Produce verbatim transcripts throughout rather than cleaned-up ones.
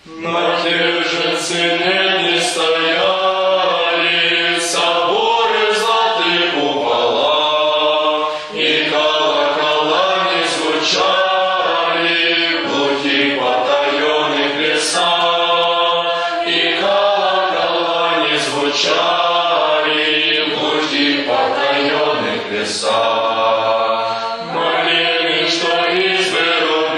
На тех же цене стояли соборы золотых купола, и колокола не звучали в глухих потаенных лесах, и колокола не звучали в глухих потаенных лесах. Молебен, что избы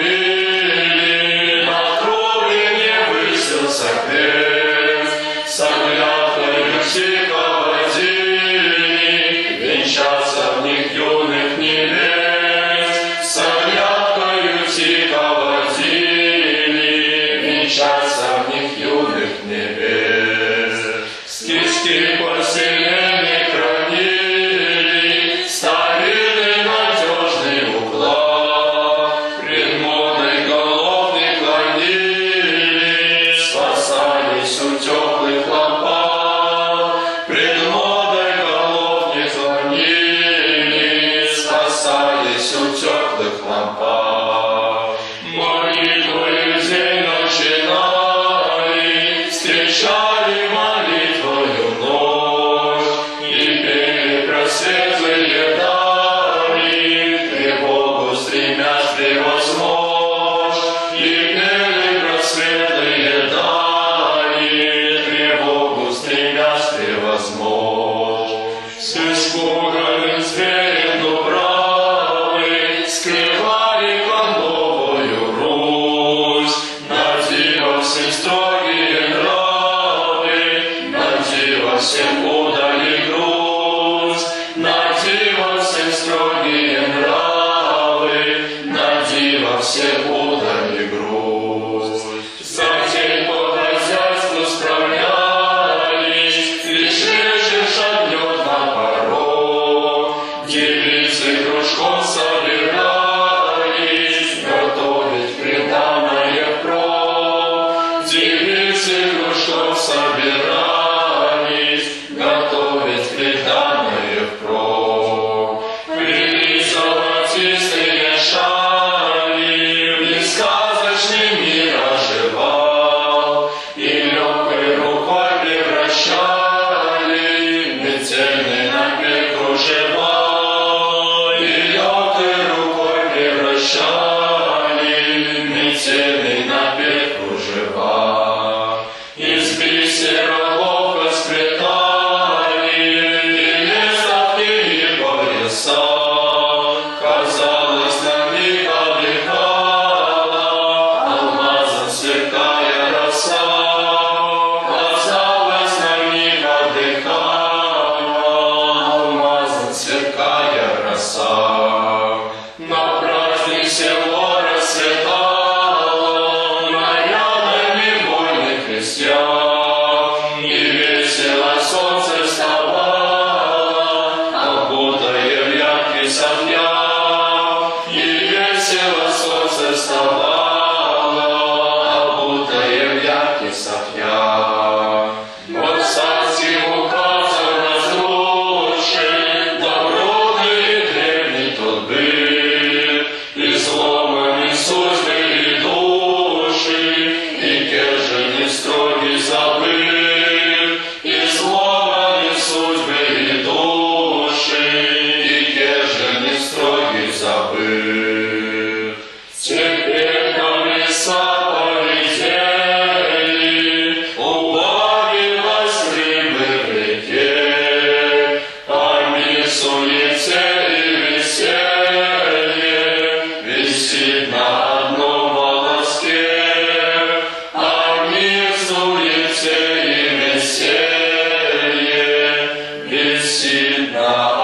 рубили, на кровле не высился крест, с оглядкою тихо водили, венчаться в них юных невест, с оглядкою тихо водили, венчаться в них юных невест. Скиски поселения хранили, ставили надежный уклад, пред модой голов не клонились, спасались у теплых лампад, пред модой голов не клонились, спасались у теплых лампад. Молитвою день начинали, встречали молитвою ночь, и пели про светлые дали, тревогу стремясь превозмочь, и пели про светлые дали, тревогу стремясь превозмочь. С испуганным зверем дубравы скрывали кондовую Русь, надиво всем строгие нравы, надиво всем удали груз, надиво всем строгие нравы, надиво всем удали груз. За день по хозяйству справлялись, лишь вечер шагнет на порог, девицы кружком собирались, готовить приданое впрок. Девицы кружком собирались, готовить приданое впрок. Плели золотистые шали, в них сказочный мир оживал, и легкой рукой превращали метельный напев кружева, и легкой рукой превращали метельный напев кружева. Из бисера ловко сплетали листовки и пояса, казалось, на них отдыхала алмазом сверкая роса, казалось, на них отдыхала алмазом сверкая роса. На праздник село расцветало нарядами вольных крестьян, и весело солнце вставало, окутая в ярких огнях, и весело солнце вставало, окутая в ярких огнях. Вот царским указом разрушен добротный и древний тот быт, изломаны судьбы и души, и кеженый строгий забыт, изломаны судьбы и души, и кеженый строгий забыт. Теперь на леса полетели, убавилось рыбы в реке, а мир в суете и веселье висит на одном волоске, а мир в суете и веселье висит на